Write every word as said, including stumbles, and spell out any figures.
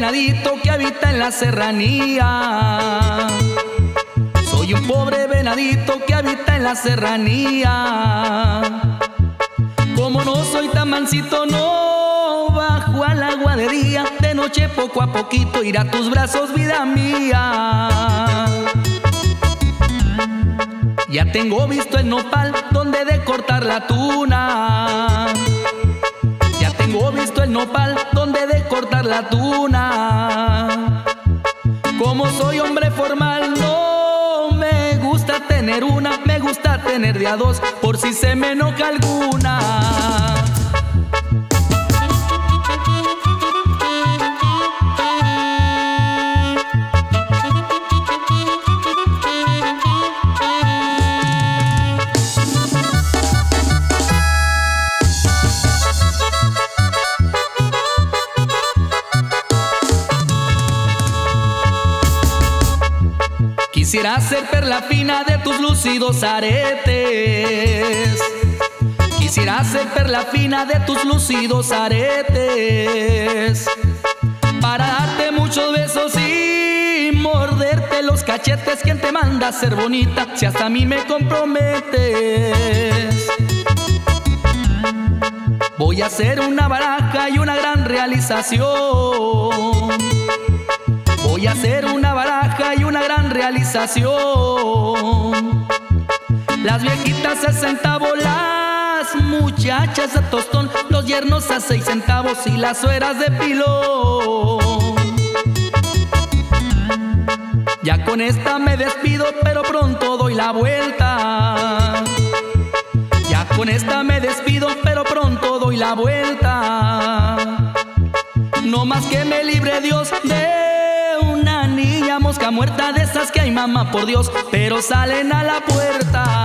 venadito que habita en la serranía. Soy un pobre venadito que habita en la serranía. Como no soy tan mansito, no bajo al agua de día. De noche poco a poquito irá a tus brazos, vida mía. Ya tengo visto el nopal donde de cortar la tuna. Ya tengo visto el nopal donde de cortar la tuna. Como soy hombre formal, no me gusta tener una, me gusta tener de a dos, por si se me enoja alguna. Quisiera ser perla fina de tus lúcidos aretes. Quisiera ser perla fina de tus lúcidos aretes, para darte muchos besos y morderte los cachetes. ¿Quién te manda a ser bonita si hasta a mí me comprometes? Voy a hacer una baraja y una gran realización. Voy a hacer una baraja y una gran realización. Las viejitas a centavos, las muchachas a tostón, los yernos a seis centavos y las sueras de pilón. Ya con esta me despido, pero pronto doy la vuelta. Ya con esta me despido, pero pronto doy la vuelta. No más que me libre Dios de una niña mosca muerta, de esas que hay, mamá, por Dios, pero salen a la puerta.